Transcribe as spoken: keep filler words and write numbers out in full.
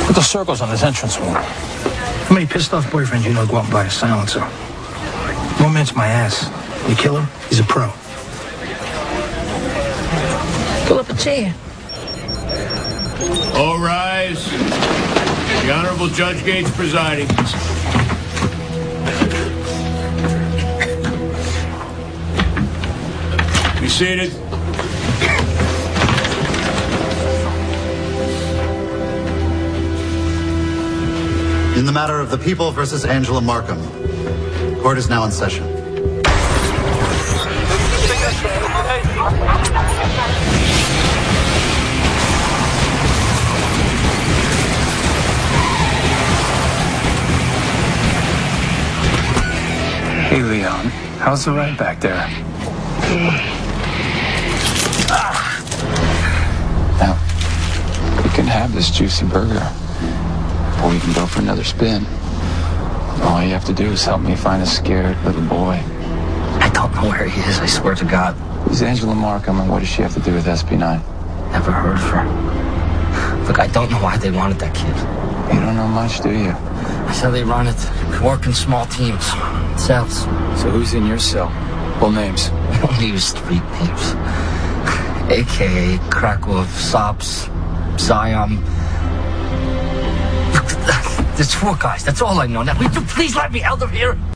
Put the circles on his entrance wound. How many pissed off boyfriends you know go out and buy a silencer? Romance my ass. You kill him, he's a pro. Pull up a chair. All rise. The Honorable Judge Gates presiding. Be seated. In the matter of the People versus Angela Markham, court is now in session. Hey, Leon. How's the ride back there? Now, you can have this juicy burger, or we can go for another spin. All you have to do is help me find a scared little boy. I don't know where he is, I swear to God. Who's Angela Markham, and what does she have to do with S B nine? Never heard of her. Look, I don't know why they wanted that kid. You don't know much, do you? I said they run it. Work in small teams. Cells. So who's in your cell? Full names. We only use street names. A K A Krakow, Sops, Zion. There's four guys. That's all I know. Now, will you please let me out of here?